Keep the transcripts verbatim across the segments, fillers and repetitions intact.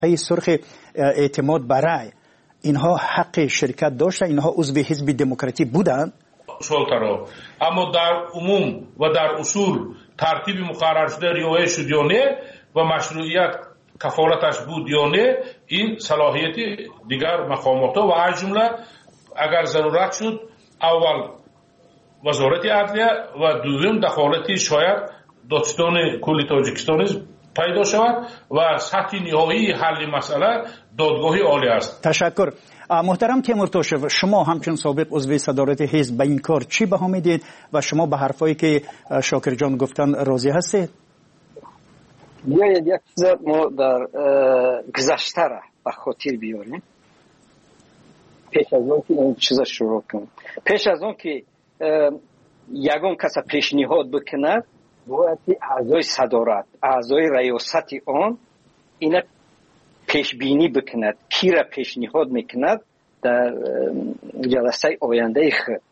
ای سرخ اعتماد برای اینها حق شرکت داشتن؟ اینها عضو حزب دموکراتی بودند؟ شلترو اما در عموم و در اصول ترتیب مقرر شده رعایت شد یا نه و مشروعیت کفالتش بود یا نه، این صلاحیت دیگر مقامات و از جمله اگر ضرورت شد اول وزارت عدلیه و دوم دخالت شاید دادستان کل تاجیکستان پیدا شود و سطح نهایی حل مسئله دادگاه عالی است. تشکر. محترم تیمورتوشев، شما همچون سابق عضو صدارت حزب به این کار چی بها میدید و شما به حرفایی که شاکر جان گفتن راضی هستید؟ بیایید یک چیز ما در گذشته را به خاطر بیاریم پیش از اون که این چیز شروع کنیم. پیش از اون که یگان کس پیشنهاد بکند باید اعضای صدارت، اعضای ریاست آن این پیش بینی بکند کی را پیشنهاد میکند در جلسه آینده خود.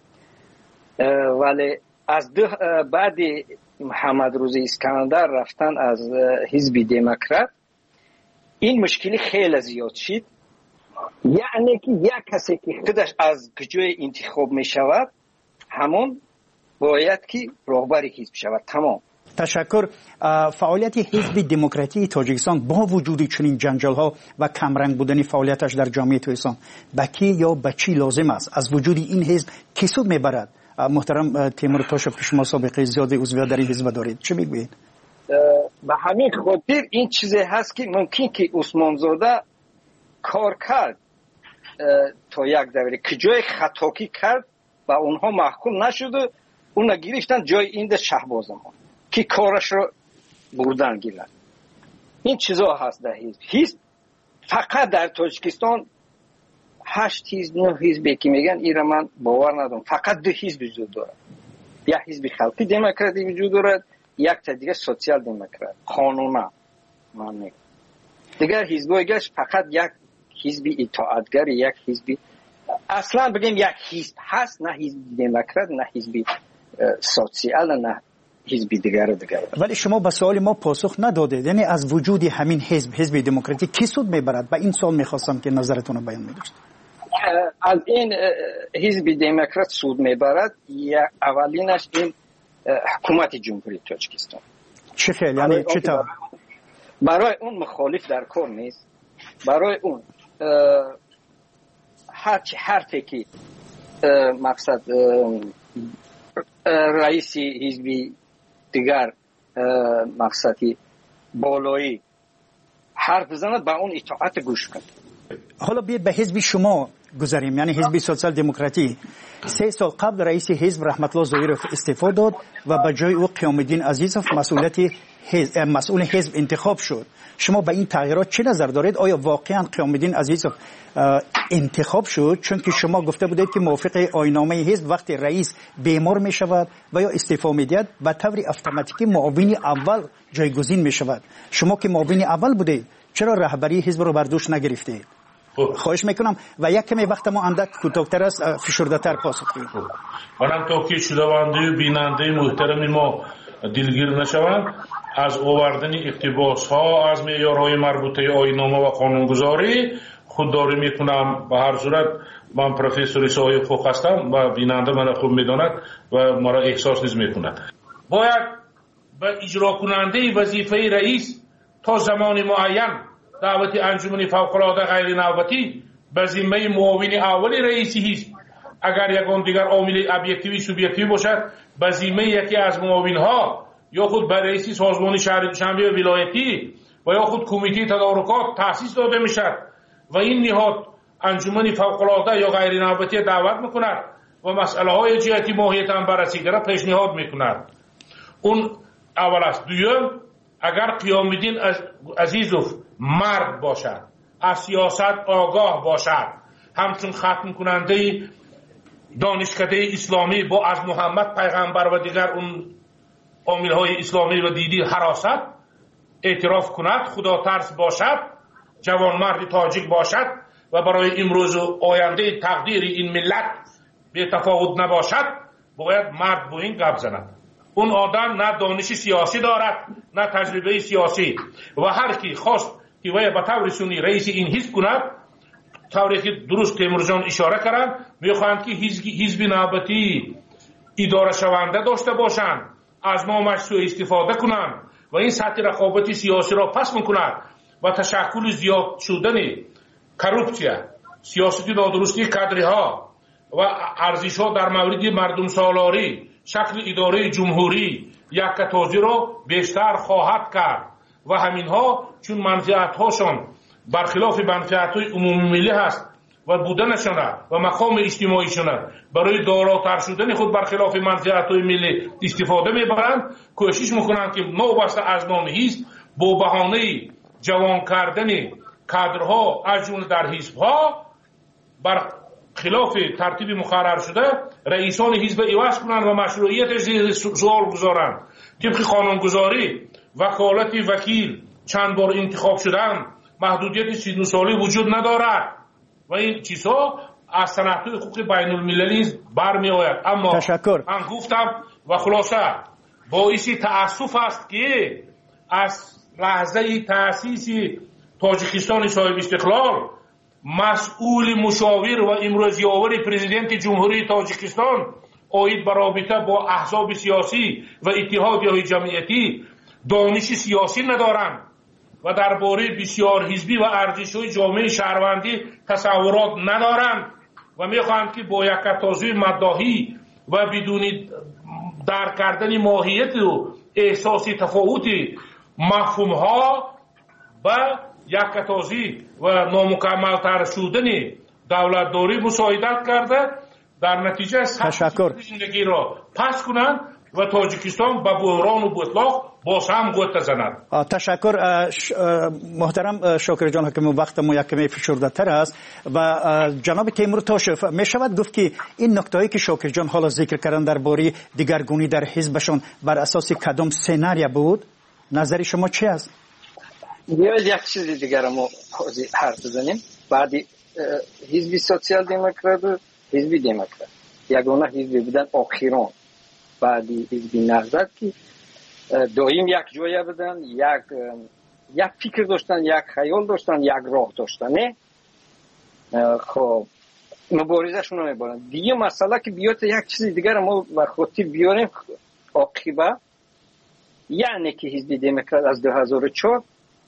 ولی از بعد محمد روزی اسکندر رفتن از حزب دموکرات این مشکلی خیلی زیاد شد، یعنی که یک کسی که خودش از جای انتخاب می شود همون باید که رهبر حزب شود. تمام. تشکر. فعالیت حزب دموکراتی تاجیکستان با وجود چنین جنجال ها و کمرنگ بودن فعالیتش در جامعه تویسان به کی یا به چی لازم است؟ از وجود این حزب کی سود میبرد؟ محترم تیمورتوشев که شما سابقه زیاد عضویت در این حزب دارید، چه میگویید؟ به همین خاطر این چیزی هست که ممکن که عثمان زاده کار کرد تا یک دوره که جای خطاکی کرد و اونها محکوم نشد، اون گرفتن جای این شهبازمان که کارش رو بردن گیرد. این چیزا هست در حزب. حزب فقط در تاجیکستان هشت حزب نه حزبی که میگن ایرا من باور ندارم. فقط دو حزب وجود دارد، یک حزب خلقی دموکراتی وجود دارد، یک تا دیگه سوسیال دموکرات قانونا من میگم. دیگر حزبای گشت فقط یک حزب اطاعتگر، یک حزب اصلا بگیم یک حزب هست، نه حزب دموکرات نه حزب سوسیال نه حزب دیگر دیگر. ولی شما به سوال ما پاسخ ندادید، یعنی از وجود همین حزب حزب دموکراتی کی سود میبرد؟ به این سوال میخواستم که نظرتون رو بیان میداشت. از این حزب دموکرات سود میبرد یا اولینش این حکومت جمهوری تاجیکستان. چه خیلی یعنی چه تا برای اون مخالف در کار نیست، برای اون هر چی حرفی که مقصد رئیس حزب دیگر مقصدی بالایی حرف بزند با اون اطاعت گوش کن. حالا بیاید به حزب شما گذاریم، یعنی حزب سوسیال دموکراتی. سه سال قبل رئیس حزب رحمت الله ظاهرов استعفا داد و به جای او قیام الدین عزیزov مسئولیت حزب مسئول حزب انتخاب شد. شما به این تغییرات چه نظر دارید؟ آیا واقعا قیام الدین عزیزov انتخاب شد چون که شما گفته بودید که موافق آیین‌نامه حزب وقتی رئیس بیمار می شود و یا استعفا میدهد به طور اتوماتیکی معاون اول جایگزین می شود؟ شما که معاون اول بودید چرا رهبری حزب رو بر دوش نگرفتید؟ خواهش میکنم و یک کمی وقت ما اندک کوتاه‌تر است، فشرده‌تر پاسخ بدید. منم توکید شنونده و بیننده محترم ما دلگیر نشوند از آوردن اقتباس ها از معیارهای مربوطه آیین‌نامه و قانونگذاری خودداری میکنم. به هر صورت من پروفسور صاحب فوق هستم و بیننده من خوب میداند و مرا احساس نیز میکند. باید به اجرا کننده وظیفه رئیس تا زمان معین دعوت انجمن فوق‌العاده غیر نوبتی به ذمه معاون اول رئیس حزب اگر یگان دیگر عامل ابجکتیوی سوبجکتیوی باشد به ذمه یکی از معاونها یا خود به رئیس سازمان شهرداری ولایتی و یا خود کمیته تدارکات تأسیس داده میشد و این نهاد انجمن فوق‌العاده یا غیر نوبتی دعوت میکند و مسئله های جهتی ماهیت هم بررسی را پیشنهاد میکند. اون اول است. دوم، اگر قیام الدین عزیزov مرد باشد، از سیاست آگاه باشد، همچون ختم کننده دانشکده اسلامی با از محمد پیغمبر و دیگر اون عامل‌های اسلامی و دیدی حراست اعتراف کند، خدا ترس باشد، جوانمرد تاجیک باشد و برای امروز و آینده تقدیر این ملت به تفاوت نباشد، باید مرد با این گپ زند. اون آدم نه دانش سیاسی دارد نه تجربه سیاسی و هر کی خواست که وی به طور رسمی رئیس این حزب کند. طوری که درست تیمورجان اشاره کردند، میخواهند که حزب نوبتی اداره شونده داشته باشند، از نامش سوء استفاده کنند و این سطح رقابت سیاسی را پس میکند و تشکل زیاد شدن کروپسیا، سیاست نادرستی کادرها و ارزش ها در مورد مردم سالاری، شکل اداره جمهوری یکتازی را بیشتر خواهد کرد و همینها چون منفعت هاشون برخلاف منفعت های عمومی ملی هست و بودنشان و مقام اجتماعیشان برای داراتر شدن خود برخلاف منفعت های ملی استفاده میبرند، کوشش میکنند که نوبسته از نام حزب با بهانه جوان کردن کادرها از جمله در حزبها بر خلاف ترتیب مقرر شده رئیسان حزب عوض کنند و مشروعیت سوال گذارند. طبق قانونگذاری وکالت وکیل چند بار انتخاب شدن، محدودیت سی و نه ساله وجود ندارد و این چیزها از سنت‌های حقوق بین المللی برمی آید. اما تشکر. من گفتم و خلاصه باعث تأسف است که از لحظه تأسیس تاجیکستان صاحب استقلال مسئول مشاور و امروزیاور پرزیدنت جمهوری تاجیکستان آید به رابطه با احزاب سیاسی و اتحادیه‌های جمعیتی دانش سیاسی ندارند و درباره بسیار حزبی و ارزش‌های جامعه شهروندی تصورات ندارند و می‌خواهند که با یکتازی مداحی و بدون درک کردن ماهیت و احساس تفاوت مفهوم‌ها و یکتازی و نامکمل‌تر شدن دولتداری مساعدت کرده در نتیجه تشکر زندگی را پس کنند و تاجیکستان به بحران و بطلاق باز هم گوت زند. تشکر محترم شاکر جان حکیم، وقت ما یکمی فشرده تر است و جناب تیمور تاشف می شود گفت که این نکتهایی که شاکر جان حالا ذکر کردن درباره دیگرگونی در حزبشان بر اساس کدام سناریو بود؟ نظر شما چی است؟ بیاید یک چیز دیگر ما حرف بزنیم. بعدی حزب سوسیال دموکرات و حزب دموکرات یگانه حزب بودن آخران. بعدی حزب نهضت که دائم یک جایه بدن، یک یک فکر داشتن، یک خیال داشتن، یک راه داشتن. نه خب مبارزه‌شون رو میبرن. دیگه مسئله که بیاد یک چیز دیگر ما به خاطر بیاریم عاقبه، یعنی که حزب دموکرات از دو هزار و چهار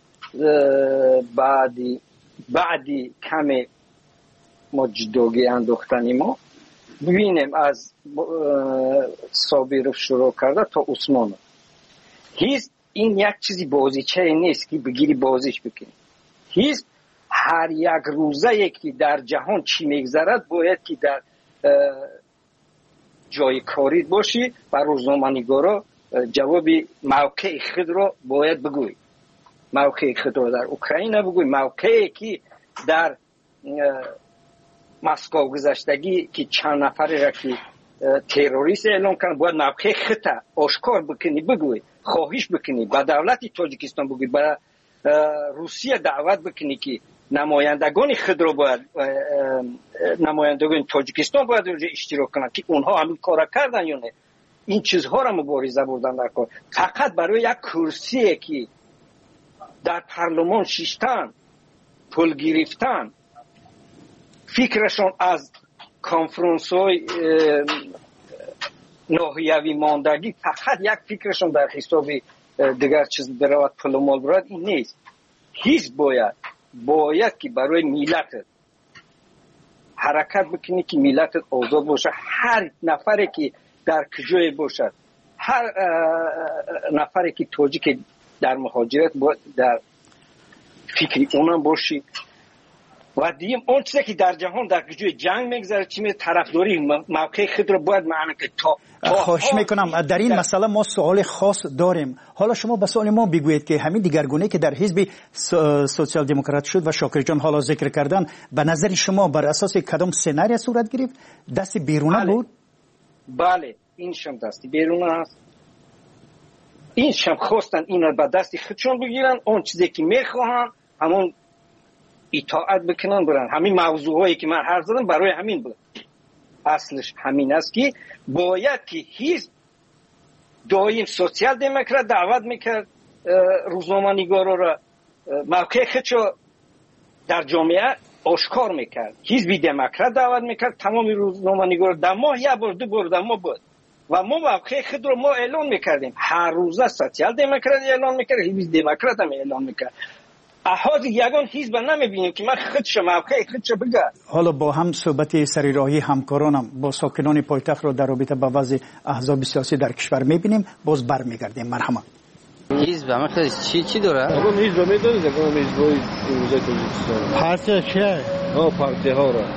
بعدی بعدی کمی مجدوگی انداختنی ما ببینیم از صابرов شروع کرده تا عثمان. حزب این یک چیزی بازیچه نیست که بگیری بازیش بکنی. حزب هر یک روزه یکی در جهان چی میگذرد باید که در جای کاری باشی و روزنامه‌نگارا جواب موقع خود را باید بگوی. موقع خود را در اوکراین بگوی، موقعی که در مسکو گذشتگی که چند نفری را که تروریست اعلام کردن باید موقع خود آشکار بکنی، بگوی، خواهش بکنی، به دولت تاجیکستان بگوی، به روسیه دعوت بکنی که نمایندگان خود را باید نمایندگان تاجیکستان باید اشتراک کنند که اونها همین کار کردن یا نه. این چیزها را مبارزه بردن در کار. فقط برای یک کرسی که در پارلمان شیشتن پول گرفتن، فکرشون از کنفرانس های ناحیوی ماندگی فقط یک فکرشون در حساب دیگر چیز برود پول و مال برود، این نیست. حزب باید باید که برای ملت حرکت بکنی که ملت آزاد باشه. هر نفری که در کجای باشد، هر نفری که تاجیک در مهاجرت باید در فکری اونم باشی. و دیم اون چیزی که در جهان در کجای جنگ میگذره چی می طرفداری موقع خود رو باید معنی که تا خواهش میکنم در این مسئله ما سوال خاص داریم. حالا شما به سوال ما بگویید که همین دیگرگونی که در حزب سوسیال دموکرات شد و شاکر جان حالا ذکر کردن، به نظر شما بر اساس کدام سناریو صورت گرفت؟ دست بیرونه بله. بود؟ بله این شم دستی بیرونه است. این شم خواستن این رو به دستی خودشون بگیرن، اون چیزی که میخواهن همون اطاعت بکنن برن. همین موضوعایی که من حرف زدم برای همین بود. اصلش همین است که باید که حزب دایم سوسیال دموکرات دعوت میکرد روزنامه‌نگارا را موقع خودشو در جامعه آشکار میکرد. حزب دموکرات دعوت میکرد تمام روزنامه‌نگارا در ماه یک بار دو بار در ماه بود و ما موقع خود رو ما اعلان میکردیم. هر روزه سوسیال دموکرات اعلان میکرد، حزب دموکرات هم اعلان میکرد. احاز یگان حزب نمیبینیم که من خودش موقع خودش بگه. حالا با هم صحبت سریراهی همکارانم با ساکنان پایتخت رو در رابطه با وضع احزاب سیاسی در کشور میبینیم. باز برمیگردیم. مرحبا. حزب همه خیلی چی چی داره؟ اما حزب میدونید که اون حزبای امروزه تاجیکستان پارتی چیه؟ ها پارتی ها را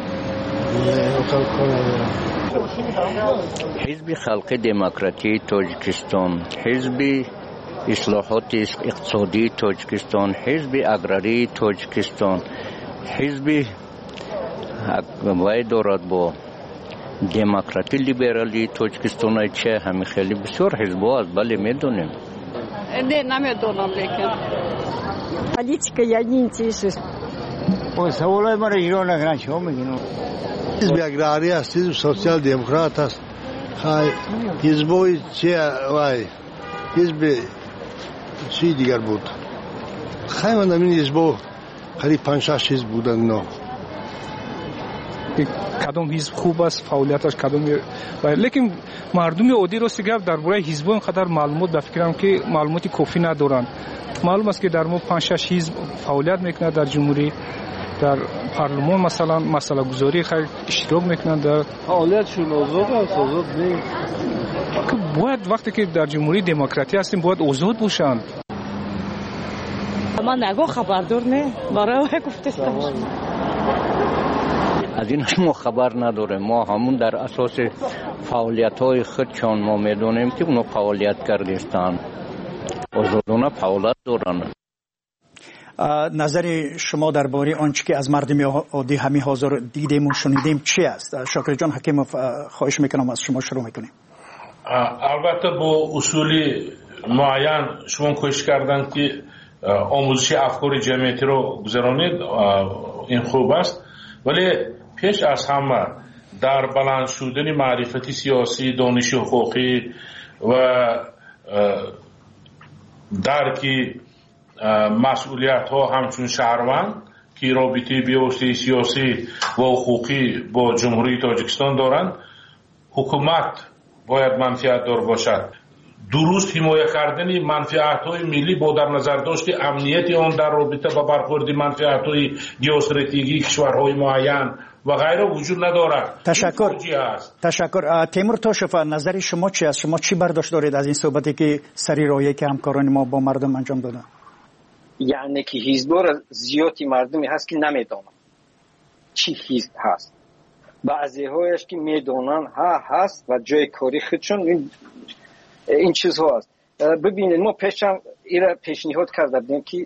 حزب خلق دموکراتی تاجیکستان، حزب اصلاحات اقتصادی تاجیکستان، حزب اگراری تاجیکستان، حزب وای دارد با دموکراتی لیبرالی تاجیکستان. چه همه خیلی بسیار حزب‌ها است. بله میدونیم. نه نمیدونم لیکن политика я не интересуюсь. Ой, سوالای ما را ایران نکنن چه میگین؟ حزب اگراری است، حزب سوسیال دموکرات است. خای حزبای چه وای حزب چی دیگر بود؟ خیلی من این حزب قریب پنج شش حزب بودن. نه کدام حزب خوب است، فعالیتش کدام، لیکن مردم عادی رو سیگر درباره حزب اینقدر معلومات به فکرم که معلوماتی کافی ندارن. معلوم است که در ما پنج شش حزب فعالیت میکنه در جمهوری، در پارلمان مثلا مسئله گذاری خیلی اشتراک میکنن در فعالیتشون. آزاد است، آزاد نیست. باید وقتی که در جمهوری دموکراتی هستیم باید آزاد باشند. من نگو خبردار نه برای گفتم از این ما خبر نداره. ما همون در اساس فعالیت های خودشان ما میدونیم که اونا فعالیت کردستان، آزادانه فعالیت دارن. نظر شما درباره آنچه که از مردم عادی همین حاضر دیدیم و شنیدیم چی است؟ شاکر جان حکیم خواهش میکنم از شما شروع میکنیم. البته با اصولی معین شما کوشش کردن که آموزش افکار جمعیتی رو گذرانید، این خوب است، ولی پیش از همه در بلند شدن معرفتی سیاسی، دانش حقوقی و درکی مسئولیت ها همچون شهروند که رابطه بیوسته سیاسی و حقوقی با جمهوری تاجیکستان دارند، حکومت باید منفعت دار باشد. درست حمایت کردن منفعت‌های ملی با در نظر داشت که امنیت آن در رابطه با برخورد منفعت‌های ژئواستراتژیکی کشورهای معین و غیره وجود ندارد. تشکر. تشکر. تیمور توشف، نظر شما چی است؟ شما چی برداشت دارید از این صحبتی که سری رایه که همکاران ما با مردم انجام دادن؟ یعنی که حزب را زیادی مردمی هست که نمیدونن چی حزب هست، بعضی هایش که میدونن ها هست و جای کاری خودشون این این چیز ها هست. ببینید ما پیشم ایره پیشنهاد کرده بودیم که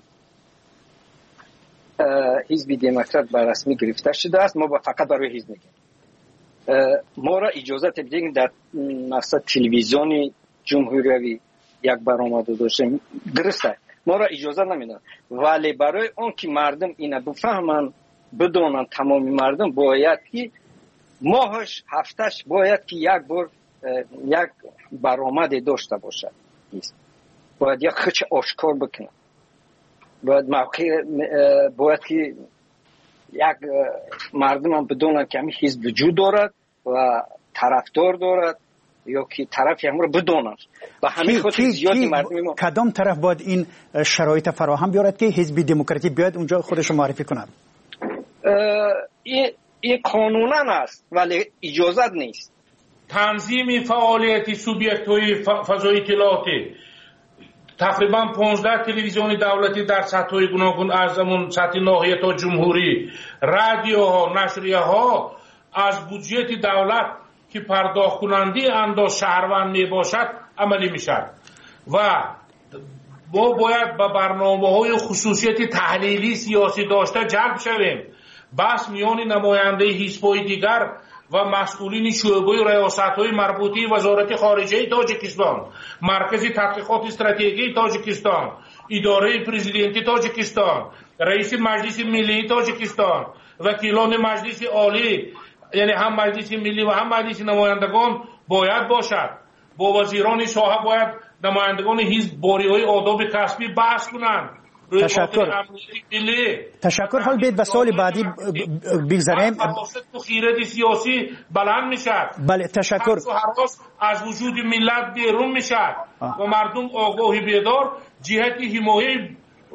حزب دموکرات به رسمی گرفته شده است، ما با فقط برای حزب میگیم. ما را اجازه بدیم در مثلا تلویزیون جمهوری یک برآمده داشتیم، درسته ما را اجازه نمیدن، ولی برای اون که مردم اینا بفهمن بدونن، تمام مردم باید که ماهش هفتش باید که یک بار یک برآمده داشته باشد، باید یک خچ آشکار بکنه، باید موقع باید که یک مردم هم بدونن که همین حزب وجود دارد و طرفدار دارد یا که طرفی هم رو بدونن و همین خود زیادی مردم ما. کدام طرف باید این شرایط فراهم بیارد که حزب دموکراتی بیاد اونجا خودش معرفی کند؟ این این قانونا است ولی اجازت نیست. تنظیم فعالیت سوبیکت های فضای اطلاعاتی، تقریبا پانزده تلویزیون دولتی در سطح های گوناگون از همون سطح ناحیه تا جمهوری، رادیوها، نشریه ها از بودجه دولت که پرداخت کننده انداز شهروند می باشد عملی می شد و ما باید به برنامه های خصوصیت تحلیلی سیاسی داشته جلب شویم. بس میان نماینده حزب‌های دیگر و مسئولین شعبه ریاست‌های مربوطه وزارت خارجه تاجیکستان، مرکز تحقیقات استراتژی تاجیکستان، اداره پرزیدنتی تاجیکستان، رئیس مجلس ملی تاجیکستان، وکیلان مجلس عالی، یعنی هم مجلس ملی و هم مجلس نمایندگان باید باشد. با وزیران ساحه باید نمایندگان حزب باری‌های آداب کسبی بحث کنند تشکر تشکر. حال بیت به سوال بعدی بگذاریم. تو خیرات سیاسی بلند میشه. بله تشکر. از وجود ملت بیرون میشه و مردم آگاهی بیدار جهت حمایت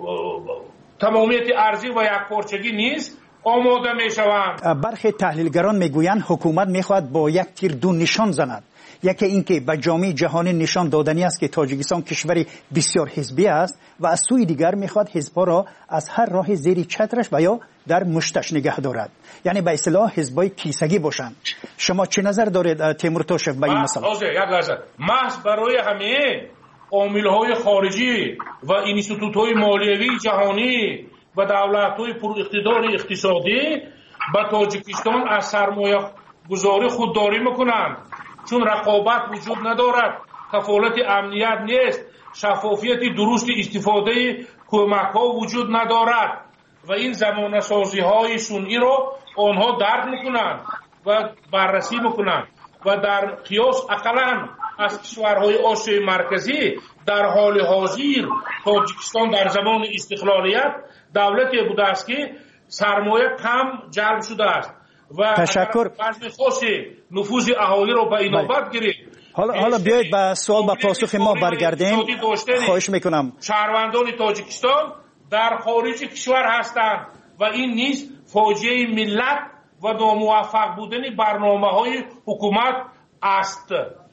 تمامیت ارضی و یکپارچگی نیست آماده میشوند. برخی تحلیلگران میگویند حکومت میخواهد با یک تیر دو نشان زند. یکی اینکه به جامعه جهانی نشان دادنی است که تاجیکستان کشوری بسیار حزبی است و از سوی دیگر میخواد حزب‌ها را از هر راه زیر چترش و یا در مشتش نگه دارد، یعنی به اصطلاح حزبای کیسگی باشند. شما چه نظر دارید تیمور توشف به این مسئله؟ یک لحظه محض برای همه عامل‌های خارجی و اینستیتوت‌های مالیوی جهانی و دولت‌های پر اقتدار اقتصادی به تاجیکستان از سرمایه گذاری خودداری میکنند، چون رقابت وجود ندارد، کفالت امنیت نیست، شفافیت درست استفاده کمک‌ها وجود ندارد و این زمانه سازی‌های سنئی را آنها درک میکنند و بررسی میکنند و در قیاس اقلاً از کشورهای آسیای مرکزی در حال حاضر تاجیکستان در زمان استقلالیت دولتی بوده است که سرمایه کم جلب شده است و تشکر. بعضی خاصی نفوذ اهالی را به اینابت گرفت. حالا حالا بیایید به سوال با پاسخ ما برگردیم. خواهش میکنم. شهروندان تاجیکستان در خارج کشور هستند و این نیز فاجعه ملت و ناموفق بودن برنامه‌های حکومت است.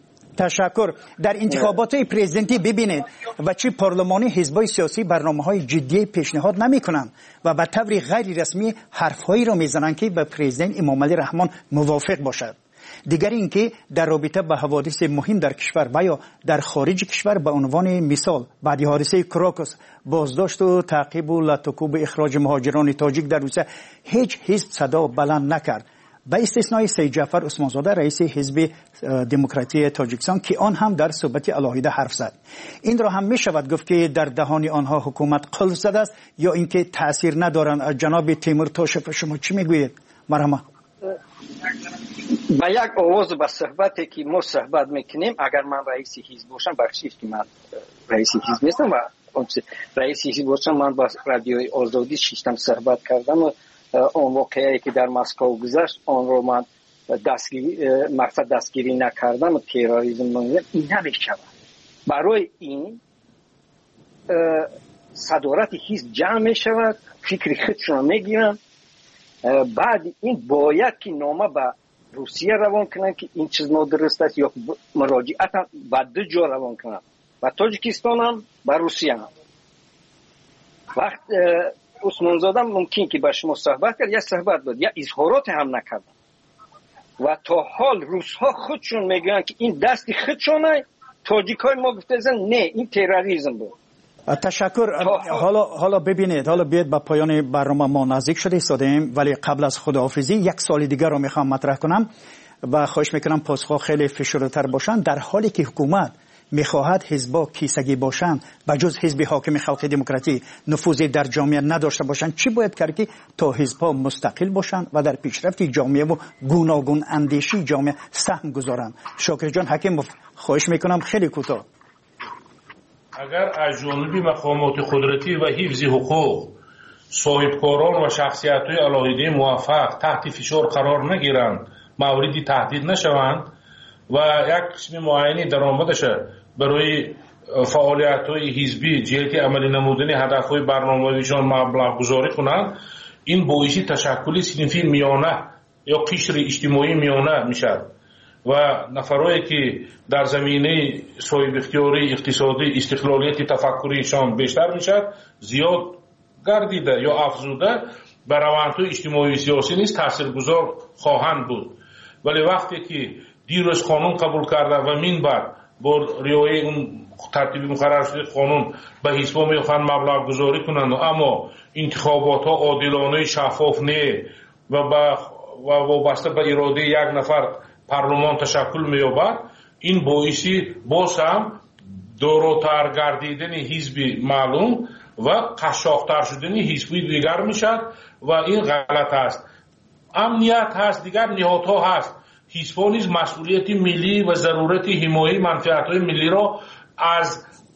تشکر. در انتخابات پرزیدنتی ببینید و چی پارلمانی حزبای سیاسی برنامه‌های جدی پیشنهاد نمی‌کنند و به طور غیر رسمی حرف‌هایی را می‌زنند که به پرزیدنت امام علی رحمان موافق باشد. دیگر اینکه در رابطه با حوادث مهم در کشور و یا در خارج کشور به عنوان مثال بعد حادثه کراکوس، بازداشت و تعقیب و لاتوکوب اخراج مهاجران تاجیک در روسیه هیچ حزب صدا بلند نکرد، به استثنای سید جعفر عثمان زاده رئیس حزب دموکراتی تاجیکستان که آن هم در صحبت علاهیده حرف زد. این را هم می شود گفت که در دهان آنها حکومت قلف زده است یا اینکه تاثیر ندارند. جناب تیمور توشف شما چی میگویید؟ مرحبا. با یک آواز به صحبتی که ما صحبت میکنیم، اگر من رئیس حزب باشم، بخشید که من رئیس حزب نیستم و رئیس حزب باشم، من با رادیوی آزادی شیشتم صحبت کردم و اون واقعی که در مسکو گذشت آن رو من دستگیری مقصد دستگیری نکردم و تروریسم نمیدونم، این نمیشود. برای این صدارت حزب جمع میشود، فکر خودشون میگیرن، بعد این باید که نامه به روسیه روان کنن که این چیز نادرست است یا مراجعت هم به دو جا روان کنن و تاجیکستان هم به روسیه هم. وقت عثمان زاده ممکن که با شما صحبت کرد، یا صحبت بود یا اظهارات هم نکرد و تا حال روس‌ها خودشون میگن که این دستی خودشونه، تاجیک‌های ما گفتن نه این تروریسم بود. تشکر. حالا حالا ببینید، حالا بیاید به پایان برنامه ما نزدیک شده ایستادیم، ولی قبل از خداحافظی یک سوال دیگر رو میخوام مطرح کنم و خواهش میکنم پاسخ خیلی فشرده‌تر باشن. در حالی که حکومت میخواهد حزبا کیسگی باشند و جز حزب حاکم خلق دموکراتی نفوذی در جامعه نداشته باشند، چی باید کرد که تا حزبا مستقل باشند و در پیشرفت جامعه و گوناگون اندیشی جامعه سهم گذارند؟ شاکر جان حکیم، خواهش میکنم خیلی کوتاه. اگر از جانب مقامات قدرتی و حفظ حقوق صاحبکاران و شخصیت‌های علاهیده موفق تحت فشار قرار نگیرند، موردی تهدید نشوند و یک قسم معینی درآمدش برای فعالیت‌های حزبی جهت عملی نمودن هدف‌های برنامه‌ایشان مبلغ گذاری کنند، این باعث تشکل صنفی میانه یا قشر اجتماعی میانه میشد و نفرایی که در زمینه صاحب اختیاری اقتصادی استقلالیت تفکریشان بیشتر میشد، زیاد گردیده یا افزوده به روندهای اجتماعی و سیاسی نیز تاثیرگذار خواهند بود. ولی وقتی که دیروز قانون قبول کرده و من بعد با رعایت اون ترتیبی مقرر شده قانون به حزب‌ها میخوان مبلغ گذاری کنند، اما انتخابات ها عادلانه شفاف نه و با و وابسته به اراده یک نفر پارلمان تشکل می‌یابد، این باعثی باز هم دوراتر گردیدن حزب معلوم و قشاق‌تر شدن حزبی دیگر میشد و این غلط است. امنیت هست، دیگر نهادها هست. حزب‌ها نیز مسئولیت ملی و ضرورت حمایت منفعت‌های ملی را از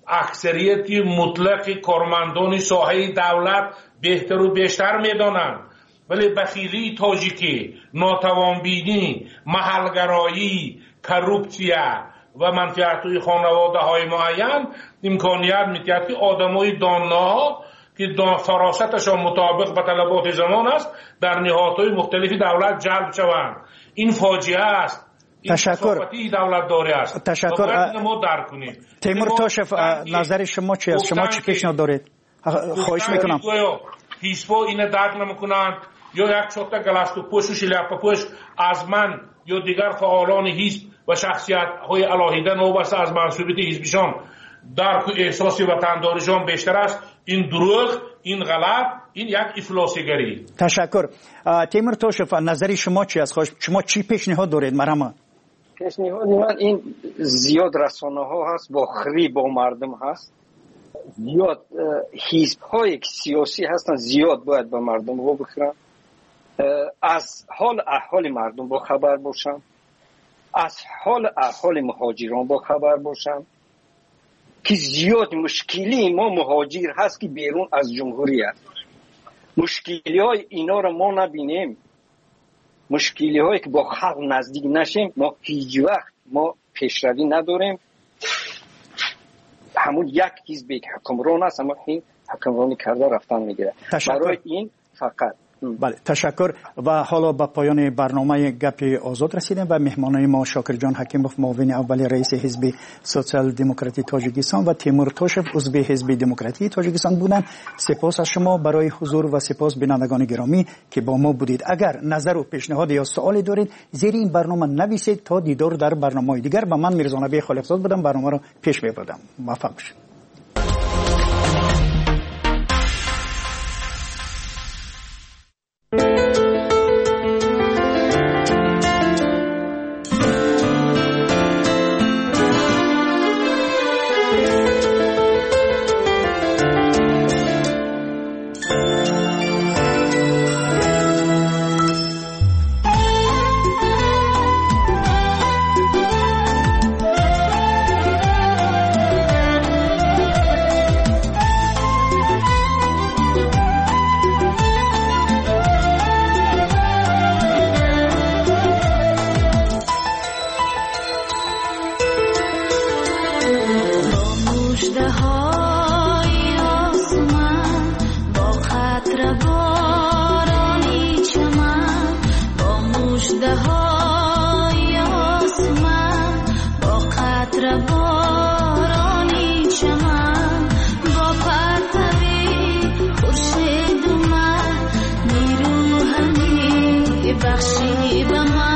اکثریت مطلق کارمندان ساحه دولت بهتر و بیشتر میدانند، ولی بخیلی تاجیکی، ناتوانبینی، محلگرایی، کروپسیا و منفعت‌های خانواده های معین امکانیت میدهد که آدمای دانا که فراستشان مطابق به طلبات زمان است در نهادهای مختلف دولت جلب شوند. این فاجعه است. تشکر. دولت داره است. تشکر. ما درک کنیم. تیمور توشف نظر شما چی است؟ شما چی پیشنهاد دارید؟ خواهش میکنم. حزب‌ها اینو درک نمیکنند یا یک چوتا گلاست و پوش و شلیاپا پوش از من یا دیگر فعالان حزب و شخصیت‌های علاهیده نوبسته از منصوبیت حزبشان درک و احساس وطنداریشان بیشتر است. این دروغ، این غلط، این یک افلاسیگری. تشکر. تیمور توشف نظری شما چی است؟ شما چی پیشنهاد دارید مرحبا؟ پیشنهاد من این زیاد رسانه ها هست با خری با مردم هست، زیاد حزب های سیاسی هستن زیاد باید با مردم رو بخورن، از حال احوال مردم با خبر باشن، از حال احوال مهاجران با خبر باشن که زیاد مشکلی ما مهاجر هست که بیرون از جمهوریت. مشکلی های اینا رو ما نبینیم، مشکلی هایی که با خلق نزدیک نشیم ما هیچ وقت ما پیشروی نداریم. همون یک حزب حکمران است اما این حکمرانی کرده رفتن میگیره. برای این فقط بله تشکر. و حالا به پایان برنامه گپ آزاد رسیدیم و مهمانای ما شاکر جان حکیموف معاون اول رئیس حزب سوسیال دموکراتی تاجیکستان و تیمور توشف عضو حزب دموکراتی تاجیکستان بودند. سپاس از شما برای حضور و سپاس بینندگان گرامی که با ما بودید. اگر نظر و پیشنهاد یا سوالی دارید زیر این برنامه نویسید تا دیدار در برنامه‌های دیگر. و من میرزا نبی خلیفزاد بودم، برنامه رو پیش ببردم. موفق باشید. بخشی به من